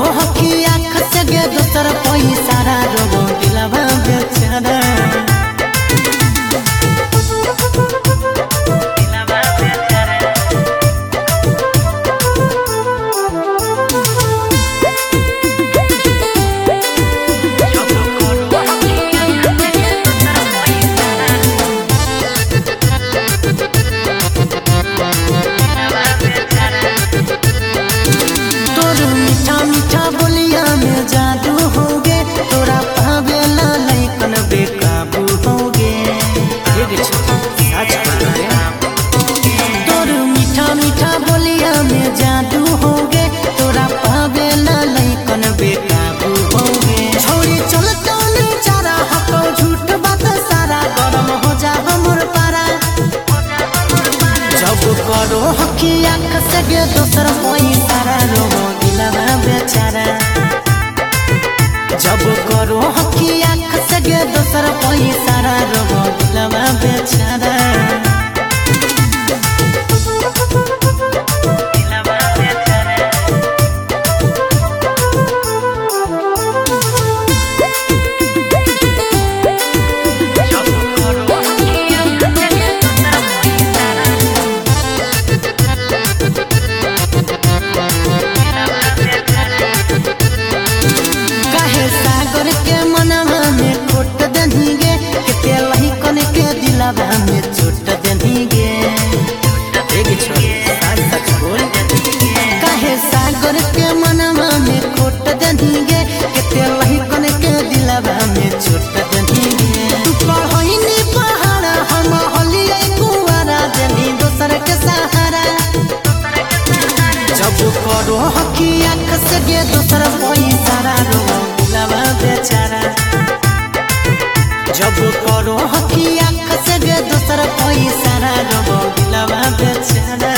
हकी आँख से गे दोसर पैसा रोबो दिलवा बेचारा। मीठा बोलिया में जादू होगे तोरा पावे ला लइकन बेकाबू होगे। तोर मीठा बोलिया में जादू होगे तोरा पावे ला लइकन बेकाबू होगे। छोड़ी चल कौन चारा हको झूठ बात सारा गरम हो जा हमर पारा। जब करो हकी आँख से गे दोसर पैसा रोबो दिलवा बेचारा। जब करो हकी आँख से गे दोसर पैसा रोबो दिलवा बेचारा। सागर के मनवा में खोट दनीगे के लही कने के दिलवा में चोट दनीगे। काहे सागर के मनवा में खोट दनीगे के लही कने के दिलवा में चोट दनीगे। पढ़नी पहाड़ा हम होलिए कुआरा देनी दोसर के सहारा। जब करो हकी आँख से गे दोसर पैसा रोबो दिलवा बेचारा। जब करो हकी आँख से गे दोसर पैसा रोबो दिलवा बेचारा।